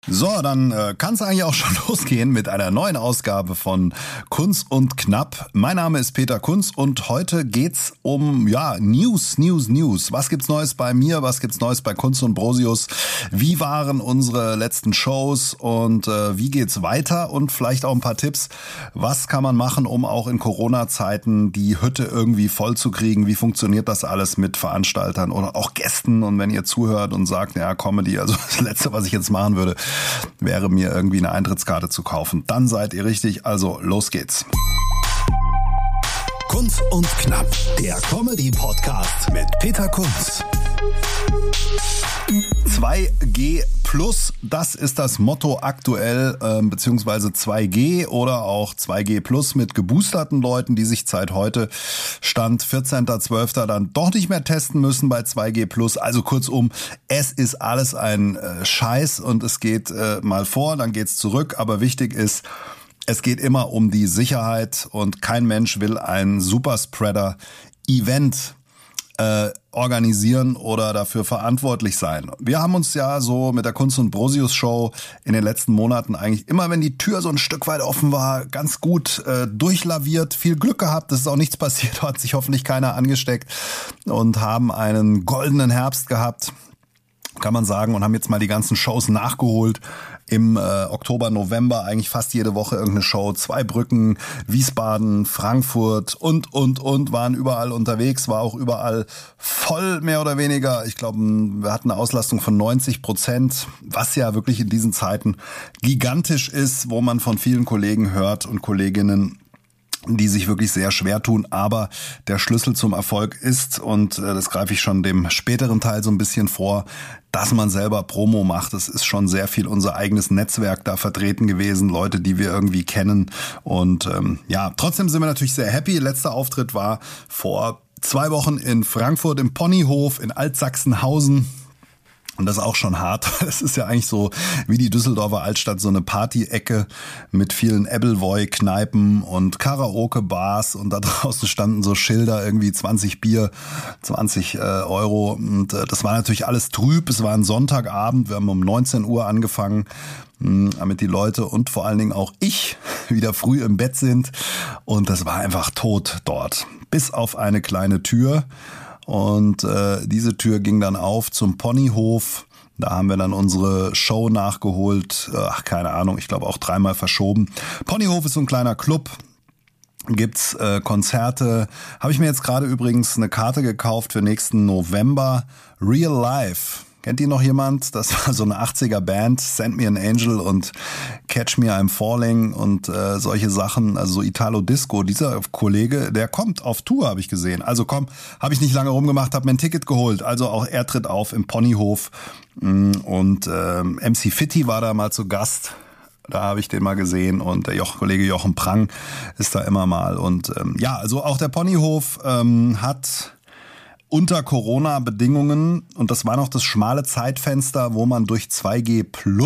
So, dann kann es eigentlich auch schon losgehen mit einer neuen Ausgabe von Kunz und Knapp. Mein Name ist Peter Kunz und heute geht's um News. Was gibt's Neues bei mir? Was gibt's Neues bei Kunz und Brosius? Wie waren unsere letzten Shows und wie geht's weiter? Und vielleicht auch ein paar Tipps. Was kann man machen, um auch in Corona-Zeiten die Hütte irgendwie voll zu kriegen? Wie funktioniert das alles mit Veranstaltern oder auch Gästen? Und wenn ihr zuhört und sagt, ja, Comedy, also das Letzte, was ich jetzt machen würde, wäre mir irgendwie eine Eintrittskarte zu kaufen. Dann seid ihr richtig, also los geht's. Kunz und Knapp, der Comedy-Podcast mit Peter Kunz. 2G+, das ist das Motto aktuell, beziehungsweise 2G oder auch 2G+ mit geboosterten Leuten, die sich seit heute, Stand 14.12. dann doch nicht mehr testen müssen bei 2G+. Also kurzum, es ist alles ein Scheiß und es geht mal vor, dann geht's zurück, aber wichtig ist, es geht immer um die Sicherheit und kein Mensch will ein Superspreader-Event organisieren oder dafür verantwortlich sein. Wir haben uns ja so mit der Kunz und Brosius Show in den letzten Monaten eigentlich immer, wenn die Tür so ein Stück weit offen war, ganz gut durchlaviert, viel Glück gehabt, es ist auch nichts passiert, hat sich hoffentlich keiner angesteckt und haben einen goldenen Herbst gehabt, kann man sagen, und haben jetzt mal die ganzen Shows nachgeholt. Im Oktober, November eigentlich fast jede Woche irgendeine Show. Zweibrücken, Wiesbaden, Frankfurt und waren überall unterwegs, war auch überall voll, mehr oder weniger. Ich glaube, wir hatten eine Auslastung von 90%, was ja wirklich in diesen Zeiten gigantisch ist, wo man von vielen Kollegen hört und Kolleginnen, die sich wirklich sehr schwer tun, aber der Schlüssel zum Erfolg ist, und das greife ich schon dem späteren Teil so ein bisschen vor, dass man selber Promo macht. Es ist schon sehr viel unser eigenes Netzwerk da vertreten gewesen, Leute, die wir irgendwie kennen, und trotzdem sind wir natürlich sehr happy. Letzter Auftritt war vor 2 Wochen in Frankfurt im Ponyhof in Altsachsenhausen. Und das ist auch schon hart. Es ist ja eigentlich so wie die Düsseldorfer Altstadt, so eine Party-Ecke mit vielen Appleboy-Kneipen und Karaoke-Bars. Und da draußen standen so Schilder, irgendwie 20 Bier, 20 Euro. Und das war natürlich alles trüb. Es war ein Sonntagabend. Wir haben um 19 Uhr angefangen, damit die Leute und vor allen Dingen auch ich wieder früh im Bett sind. Und das war einfach tot dort. Bis auf eine kleine Tür. Und diese Tür ging dann auf zum Ponyhof. Da haben wir dann unsere Show nachgeholt. Keine Ahnung, ich glaube auch 3-mal verschoben. Ponyhof ist so ein kleiner Club. Gibt's Konzerte. Habe ich mir jetzt gerade übrigens eine Karte gekauft für nächsten November. Real Life. Kennt ihr noch jemand? Das war so eine 80er Band, Send Me an Angel und Catch Me I'm Falling und solche Sachen, also so Italo-Disco. Dieser Kollege, der kommt auf Tour, habe ich gesehen. Also habe ich nicht lange rumgemacht, habe mir ein Ticket geholt. Also auch er tritt auf im Ponyhof und MC Fitti war da mal zu Gast. Da habe ich den mal gesehen und der Kollege Jochen Prang ist da immer mal. Und also auch der Ponyhof hat unter Corona-Bedingungen, und das war noch das schmale Zeitfenster, wo man durch 2G+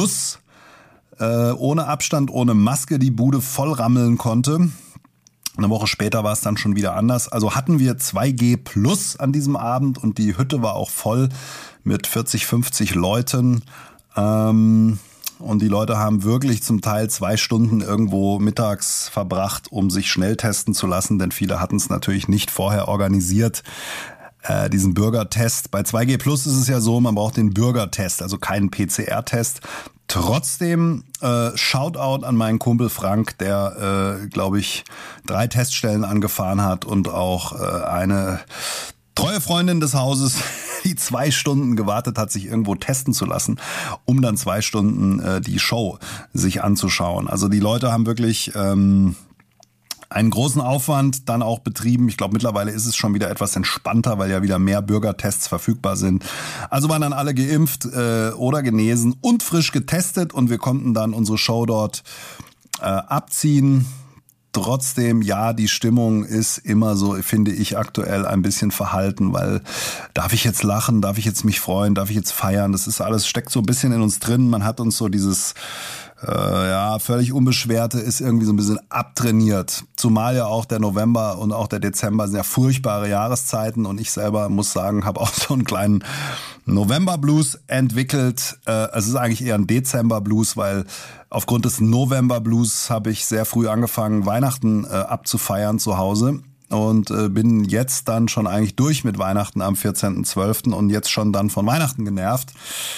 ohne Abstand, ohne Maske die Bude voll rammeln konnte. Eine Woche später war es dann schon wieder anders. Also hatten wir 2G+ an diesem Abend und die Hütte war auch voll mit 40, 50 Leuten. Und die Leute haben wirklich zum Teil 2 Stunden irgendwo mittags verbracht, um sich schnell testen zu lassen, denn viele hatten es natürlich nicht vorher organisiert. Diesen Bürgertest. Bei 2G+ ist es ja so, man braucht den Bürgertest, also keinen PCR-Test. Trotzdem Shoutout an meinen Kumpel Frank, der, glaube ich, 3 Teststellen angefahren hat und auch eine treue Freundin des Hauses, die 2 Stunden gewartet hat, sich irgendwo testen zu lassen, um dann 2 Stunden die Show sich anzuschauen. Also die Leute haben wirklich einen großen Aufwand dann auch betrieben. Ich glaube, mittlerweile ist es schon wieder etwas entspannter, weil ja wieder mehr Bürgertests verfügbar sind. Also waren dann alle geimpft oder genesen und frisch getestet und wir konnten dann unsere Show dort abziehen. Trotzdem, ja, die Stimmung ist immer so, finde ich, aktuell ein bisschen verhalten, weil darf ich jetzt lachen, darf ich jetzt mich freuen, darf ich jetzt feiern? Das ist alles, steckt so ein bisschen in uns drin. Man hat uns so dieses völlig Unbeschwerte ist irgendwie so ein bisschen abtrainiert. Zumal ja auch der November und auch der Dezember sind ja furchtbare Jahreszeiten und ich selber muss sagen, habe auch so einen kleinen November-Blues entwickelt. Es ist eigentlich eher ein Dezember-Blues, weil aufgrund des November-Blues habe ich sehr früh angefangen, Weihnachten abzufeiern zu Hause. Und bin jetzt dann schon eigentlich durch mit Weihnachten am 14.12. und jetzt schon dann von Weihnachten genervt.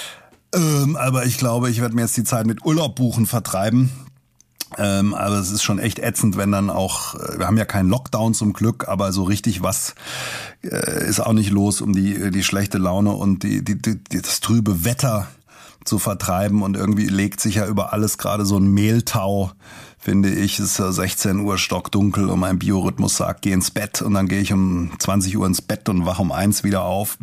Aber ich glaube, ich werde mir jetzt die Zeit mit Urlaub buchen vertreiben. Aber es ist schon echt ätzend, wenn dann auch, wir haben ja keinen Lockdown zum Glück, aber so richtig was ist auch nicht los, um die schlechte Laune und das trübe Wetter zu vertreiben. Und irgendwie legt sich ja über alles gerade so ein Mehltau, finde ich. Es ist ja 16 Uhr stockdunkel und mein Biorhythmus sagt, geh ins Bett. Und dann gehe ich um 20 Uhr ins Bett und wache um 1 wieder auf.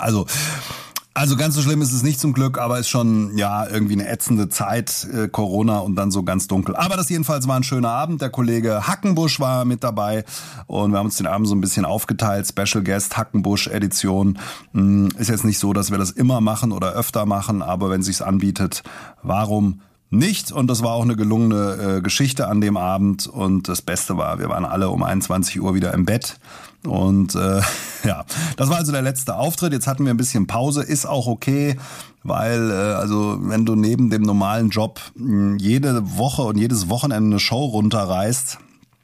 Also ganz so schlimm ist es nicht zum Glück, aber ist schon irgendwie eine ätzende Zeit, Corona und dann so ganz dunkel. Aber das jedenfalls war ein schöner Abend. Der Kollege Hackenbusch war mit dabei und wir haben uns den Abend so ein bisschen aufgeteilt. Special Guest Hackenbusch Edition. Ist jetzt nicht so, dass wir das immer machen oder öfter machen, aber wenn es sich anbietet, warum nicht? Und das war auch eine gelungene Geschichte an dem Abend und das Beste war, wir waren alle um 21 Uhr wieder im Bett. Und das war also der letzte Auftritt. Jetzt hatten wir ein bisschen Pause, ist auch okay, weil wenn du neben dem normalen Job jede Woche und jedes Wochenende eine Show runterreißt,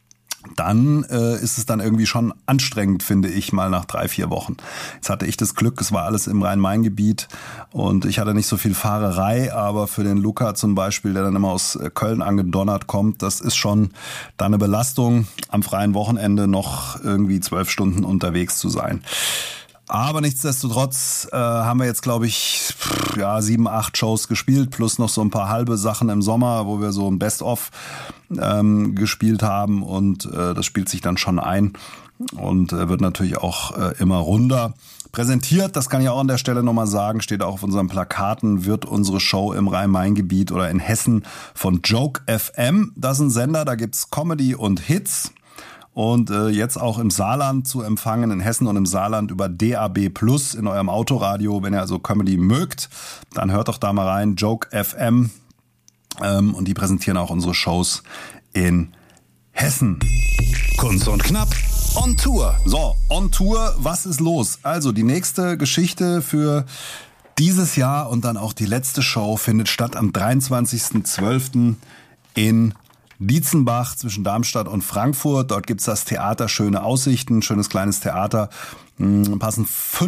dann ist es dann irgendwie schon anstrengend, finde ich, mal nach 3-4 Wochen. Jetzt hatte ich das Glück, es war alles im Rhein-Main-Gebiet und ich hatte nicht so viel Fahrerei, aber für den Luca zum Beispiel, der dann immer aus Köln angedonnert kommt, das ist schon dann eine Belastung, am freien Wochenende noch irgendwie 12 Stunden unterwegs zu sein. Aber nichtsdestotrotz haben wir jetzt, glaube ich, 7-8 Shows gespielt, plus noch so ein paar halbe Sachen im Sommer, wo wir so ein Best-of gespielt haben und das spielt sich dann schon ein und wird natürlich auch immer runder präsentiert. Das kann ich auch an der Stelle nochmal sagen, steht auch auf unseren Plakaten, wird unsere Show im Rhein-Main-Gebiet oder in Hessen von Joke FM. Das ist ein Sender, da gibt's Comedy und Hits. Und jetzt auch im Saarland zu empfangen, in Hessen und im Saarland über DAB Plus in eurem Autoradio. Wenn ihr also Comedy mögt, dann hört doch da mal rein, Joke FM. Und die präsentieren auch unsere Shows in Hessen. Kunst und Knapp on Tour. So, on Tour, was ist los? Also die nächste Geschichte für dieses Jahr und dann auch die letzte Show findet statt am 23.12. in Dietzenbach zwischen Darmstadt und Frankfurt. Dort gibt's das Theater Schöne Aussichten, schönes kleines Theater. Passen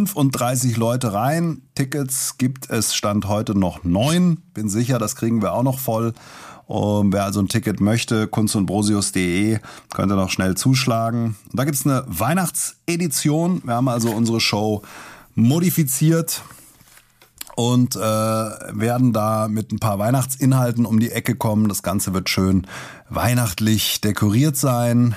35 Leute rein. Tickets gibt es Stand heute noch 9. Bin sicher, das kriegen wir auch noch voll. Wer also ein Ticket möchte, kunstundbrosius.de, könnt ihr noch schnell zuschlagen. Und da gibt's eine Weihnachtsedition. Wir haben also unsere Show modifiziert und werden da mit ein paar Weihnachtsinhalten um die Ecke kommen. Das Ganze wird schön weihnachtlich dekoriert sein.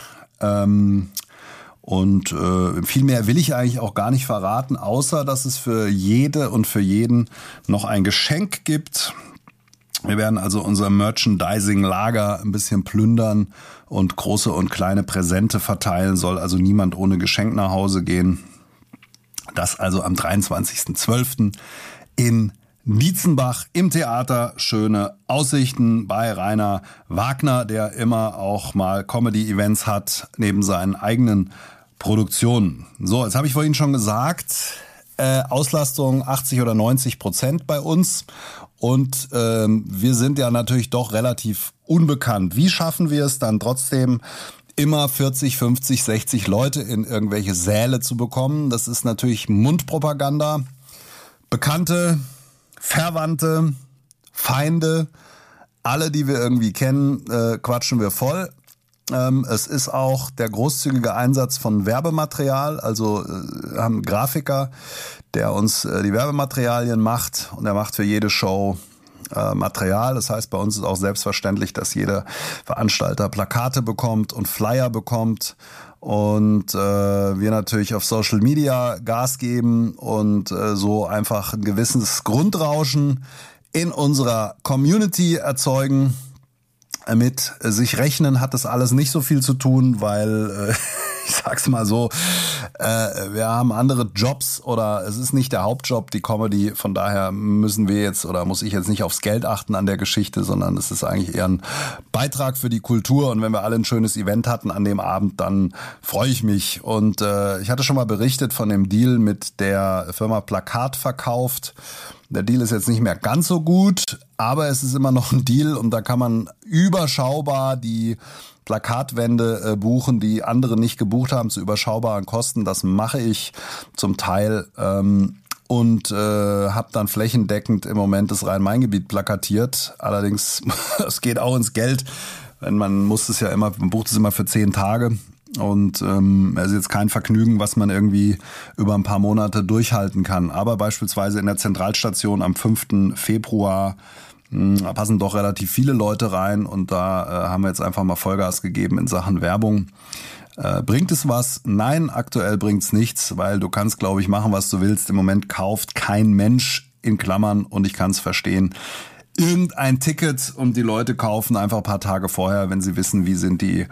Und viel mehr will ich eigentlich auch gar nicht verraten, außer dass es für jede und für jeden noch ein Geschenk gibt. Wir werden also unser Merchandising-Lager ein bisschen plündern und große und kleine Präsente verteilen. Soll also niemand ohne Geschenk nach Hause gehen. Das also am 23.12. in Dietzenbach im Theater Schöne Aussichten bei Rainer Wagner, der immer auch mal Comedy-Events hat neben seinen eigenen Produktionen. So, jetzt habe ich vorhin schon gesagt, Auslastung 80 oder 90% bei uns und wir sind ja natürlich doch relativ unbekannt. Wie schaffen wir es dann trotzdem immer 40, 50, 60 Leute in irgendwelche Säle zu bekommen? Das ist natürlich Mundpropaganda. Bekannte, Verwandte, Feinde, alle, die wir irgendwie kennen, quatschen wir voll. Es ist auch der großzügige Einsatz von Werbematerial, also haben einen Grafiker, der uns die Werbematerialien macht und er macht für jede Show Material. Das heißt, bei uns ist auch selbstverständlich, dass jeder Veranstalter Plakate bekommt und Flyer bekommt. Und wir natürlich auf Social Media Gas geben und so einfach ein gewisses Grundrauschen in unserer Community erzeugen. Mit sich rechnen hat das alles nicht so viel zu tun, weil ich sag's mal so, wir haben andere Jobs oder es ist nicht der Hauptjob, die Comedy. Von daher müssen wir jetzt oder muss ich jetzt nicht aufs Geld achten an der Geschichte, sondern es ist eigentlich eher ein Beitrag für die Kultur. Und wenn wir alle ein schönes Event hatten an dem Abend, dann freue ich mich. Und ich hatte schon mal berichtet von dem Deal mit der Firma Plakat verkauft. Der Deal ist jetzt nicht mehr ganz so gut, aber es ist immer noch ein Deal und da kann man überschaubar die Plakatwände buchen, die andere nicht gebucht haben, zu überschaubaren Kosten. Das mache ich zum Teil und habe dann flächendeckend im Moment das Rhein-Main-Gebiet plakatiert. Allerdings, es geht auch ins Geld. Man bucht es immer für 10 Tage. Und es ist jetzt kein Vergnügen, was man irgendwie über ein paar Monate durchhalten kann. Aber beispielsweise in der Zentralstation am 5. Februar passen doch relativ viele Leute rein. Und da haben wir jetzt einfach mal Vollgas gegeben in Sachen Werbung. Bringt es was? Nein, aktuell bringt's nichts, weil du kannst, glaube ich, machen, was du willst. Im Moment kauft kein Mensch in Klammern und ich kann es verstehen. Irgendein Ticket und die Leute kaufen einfach ein paar Tage vorher, wenn sie wissen, wie sind die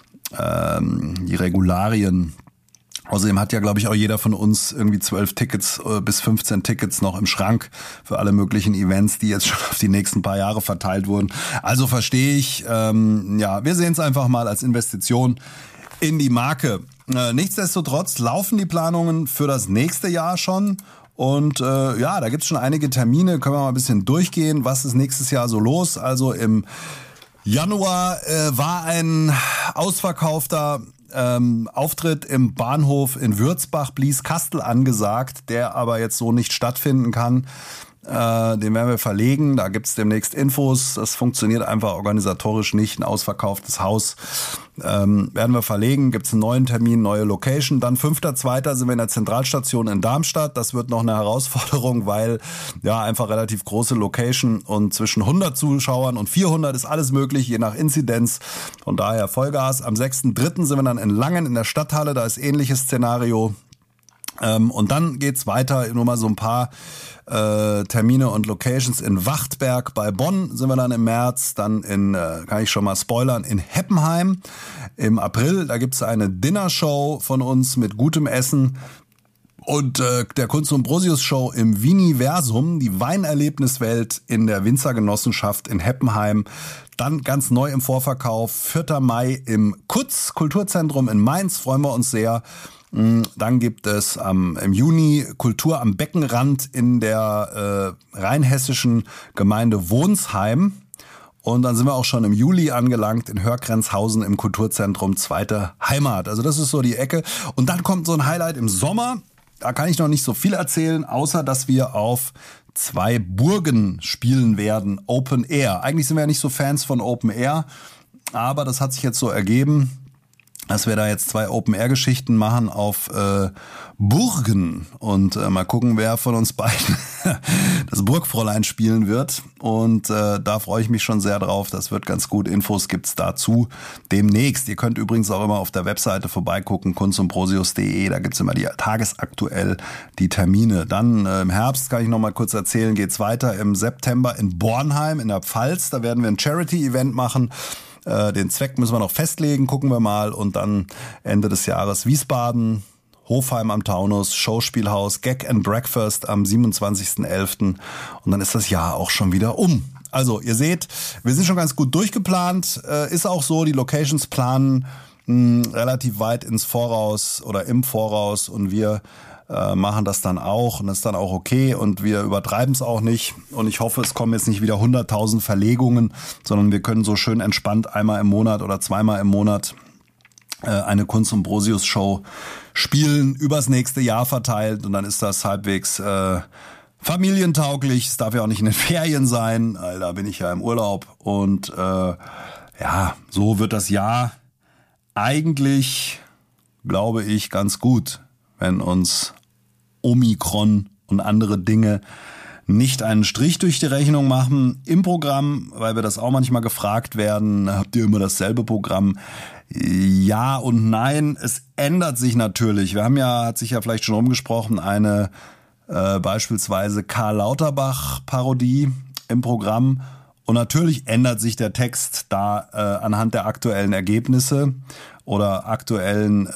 Regularien. Außerdem hat ja, glaube ich, auch jeder von uns irgendwie 12 Tickets bis 15 Tickets noch im Schrank für alle möglichen Events, die jetzt schon auf die nächsten paar Jahre verteilt wurden. Also verstehe ich, wir sehen es einfach mal als Investition in die Marke. Nichtsdestotrotz laufen die Planungen für das nächste Jahr schon. Und da gibt's schon einige Termine, können wir mal ein bisschen durchgehen. Was ist nächstes Jahr so los? Also im Januar war ein ausverkaufter Auftritt im Bahnhof in Würzbach, Blieskastel angesagt, der aber jetzt so nicht stattfinden kann. Den werden wir verlegen, da gibt's demnächst Infos. Das funktioniert einfach organisatorisch nicht, ein ausverkauftes Haus. Werden wir verlegen, gibt's einen neuen Termin, neue Location. Dann 5.2. sind wir in der Zentralstation in Darmstadt. Das wird noch eine Herausforderung, weil einfach relativ große Location und zwischen 100 Zuschauern und 400 ist alles möglich, je nach Inzidenz. Von daher Vollgas. Am 6.3. sind wir dann in Langen in der Stadthalle, da ist ähnliches Szenario. Und dann geht's weiter, nur mal so ein paar Termine und Locations. In Wachtberg bei Bonn sind wir dann im März, dann kann ich schon mal spoilern, in Heppenheim im April. Da gibt's eine Dinnershow von uns mit gutem Essen und der Kunst und Brosius Show im Viniversum, die Weinerlebniswelt in der Winzergenossenschaft in Heppenheim. Dann ganz neu im Vorverkauf, 4. Mai im Kutz Kulturzentrum in Mainz, freuen wir uns sehr. Dann gibt es im Juni Kultur am Beckenrand in der rheinhessischen Gemeinde Wonsheim. Und dann sind wir auch schon im Juli angelangt in Hörgrenzhausen im Kulturzentrum Zweite Heimat. Also das ist so die Ecke. Und dann kommt so ein Highlight im Sommer. Da kann ich noch nicht so viel erzählen, außer dass wir auf 2 Burgen spielen werden, Open Air. Eigentlich sind wir ja nicht so Fans von Open Air, aber das hat sich jetzt so ergeben, dass wir da jetzt 2 Open-Air-Geschichten machen auf Burgen und mal gucken, wer von uns beiden das Burgfräulein spielen wird. Und da freue ich mich schon sehr drauf. Das wird ganz gut. Infos gibt's dazu demnächst. Ihr könnt übrigens auch immer auf der Webseite vorbeigucken, kunstundbrosius.de. Da gibt's immer tagesaktuell die Termine. Dann im Herbst, kann ich noch mal kurz erzählen, geht's weiter im September in Bornheim in der Pfalz. Da werden wir ein Charity-Event machen. Den Zweck müssen wir noch festlegen, gucken wir mal. Und dann Ende des Jahres Wiesbaden, Hofheim am Taunus, Schauspielhaus, Gag and Breakfast am 27.11. Und dann ist das Jahr auch schon wieder um. Also ihr seht, wir sind schon ganz gut durchgeplant. Ist auch so, die Locations planen relativ weit ins Voraus oder im Voraus. Und wir machen das dann auch und das ist dann auch okay und wir übertreiben es auch nicht und ich hoffe, es kommen jetzt nicht wieder 100.000 Verlegungen, sondern wir können so schön entspannt einmal im Monat oder zweimal im Monat eine Kunst und Brosius Show spielen, übers nächste Jahr verteilt und dann ist das halbwegs familientauglich. Es darf ja auch nicht in den Ferien sein, weil da bin ich ja im Urlaub und so wird das Jahr eigentlich, glaube ich, ganz gut, wenn uns Omikron und andere Dinge nicht einen Strich durch die Rechnung machen im Programm, weil wir das auch manchmal gefragt werden, habt ihr immer dasselbe Programm? Ja und nein, es ändert sich natürlich. Wir haben hat sich ja vielleicht schon rumgesprochen, eine beispielsweise Karl Lauterbach-Parodie im Programm Und natürlich ändert sich der Text da anhand der aktuellen Ergebnisse oder aktuellen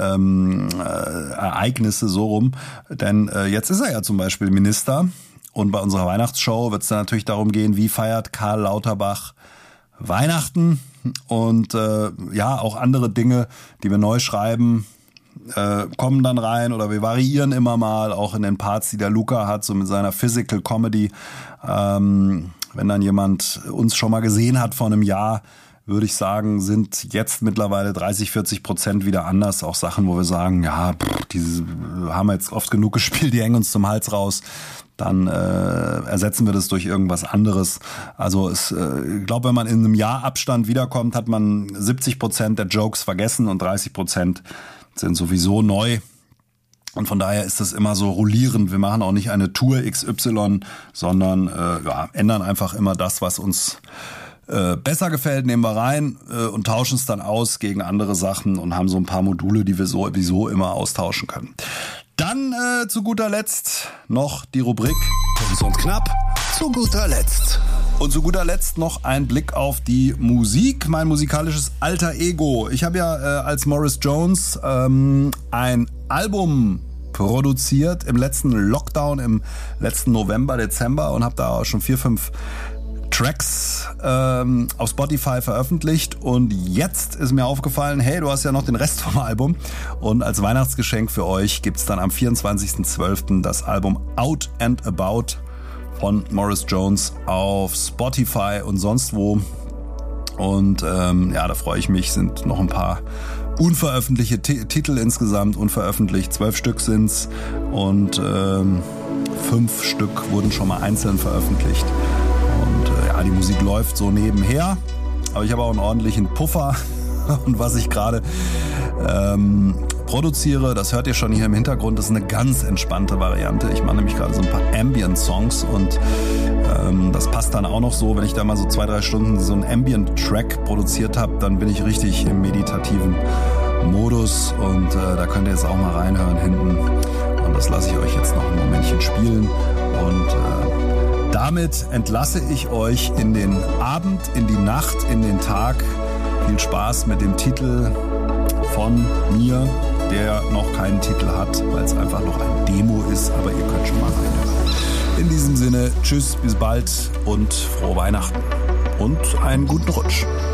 Ereignisse so rum. Denn jetzt ist er ja zum Beispiel Minister. Und bei unserer Weihnachtsshow wird es dann natürlich darum gehen, wie feiert Karl Lauterbach Weihnachten. Und auch andere Dinge, die wir neu schreiben, kommen dann rein. Oder wir variieren immer mal, auch in den Parts, die der Luca hat, so mit seiner Physical Comedy. Wenn dann jemand uns schon mal gesehen hat vor einem Jahr, würde ich sagen, sind jetzt mittlerweile 30-40% wieder anders. Auch Sachen, wo wir sagen, diese haben wir jetzt oft genug gespielt, die hängen uns zum Hals raus. Dann ersetzen wir das durch irgendwas anderes. Also ich glaube, wenn man in einem Jahr Abstand wiederkommt, hat man 70% der Jokes vergessen und 30% sind sowieso neu. Und von daher ist das immer so rollierend. Wir machen auch nicht eine Tour XY, sondern ändern einfach immer das, was uns besser gefällt, nehmen wir rein und tauschen es dann aus gegen andere Sachen und haben so ein paar Module, die wir sowieso immer austauschen können. Dann zu guter Letzt noch die Rubrik Kunz und Knapp zu guter Letzt. Und zu guter Letzt noch ein Blick auf die Musik, mein musikalisches alter Ego. Ich habe ja als Morris Jones ein Album produziert im letzten Lockdown, im letzten November, Dezember und habe da auch schon 4-5 Tracks auf Spotify veröffentlicht und jetzt ist mir aufgefallen, hey, du hast ja noch den Rest vom Album und als Weihnachtsgeschenk für euch gibt's dann am 24.12. das Album Out and About von Morris Jones auf Spotify und sonst wo und da freue ich mich, sind noch ein paar unveröffentlichte Titel insgesamt, unveröffentlicht, 12 Stück sind's und 5 Stück wurden schon mal einzeln veröffentlicht. Die Musik läuft so nebenher, aber ich habe auch einen ordentlichen Puffer und was ich gerade produziere, das hört ihr schon hier im Hintergrund, das ist eine ganz entspannte Variante. Ich mache nämlich gerade so ein paar Ambient-Songs und das passt dann auch noch so, wenn ich da mal so 2-3 Stunden so einen Ambient-Track produziert habe, dann bin ich richtig im meditativen Modus und da könnt ihr jetzt auch mal reinhören hinten und das lasse ich euch jetzt noch ein Momentchen spielen und damit entlasse ich euch in den Abend, in die Nacht, in den Tag. Viel Spaß mit dem Titel von mir, der noch keinen Titel hat, weil es einfach noch ein Demo ist, aber ihr könnt schon mal reinhören. In diesem Sinne, tschüss, bis bald und frohe Weihnachten und einen guten Rutsch.